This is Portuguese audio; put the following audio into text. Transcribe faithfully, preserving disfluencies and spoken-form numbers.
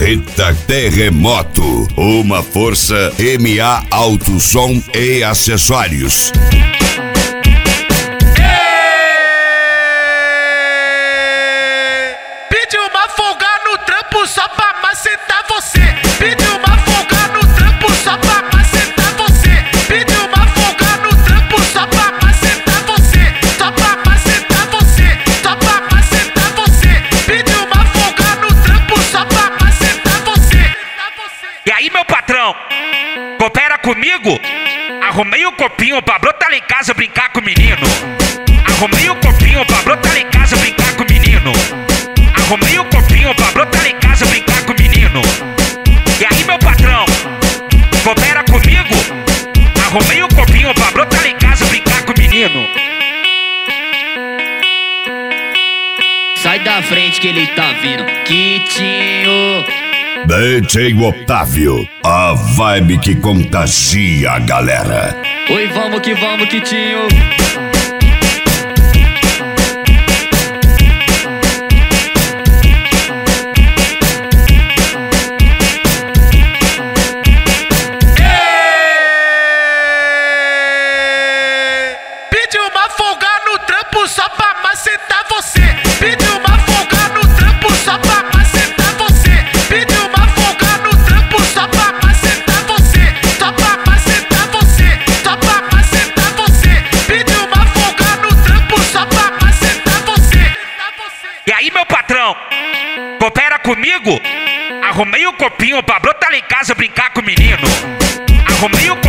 Capaceta Terremoto, uma força M A Autosom e Acessórios. Pediu uma folga no trampo só pra macetar você. Pediu uma folga no trampo só pra macetar você. Pediu uma folga no trampo só pra macetar você. Só pra macetar você. Só pra macetar você. Pediu uma folga no trampo só pra macetar você. E aí, meu patrão, coopera comigo? Arrumei o copinho pra brotar lá em casa brincar com o menino. Arrumei o copinho pra brotar lá em casa brincar com o menino. Arrumei o copinho pra brotar lá em casa brincar com o menino. E aí, meu patrão, coopera comigo? Arrumei o copinho pra brotar lá em casa brincar com o menino. Sai da frente que ele tá vindo, Quitinho. D J Otávio, a vibe que contagia a galera. Oi, vamos que vamos, Quitinho. Pediu uma folga no trampo só pra macetar você. Pediu uma folga no trampo só pra macetar você. Pediu uma folga no trampo só pra macetar você. Só pra macetar você. Só pra macetar você. Pediu uma folga no trampo só pra macetar você. E aí, meu patrão, coopera comigo? Arrumei o copinho pra brotar lá em casa brincar com o menino. Arrumei o copinho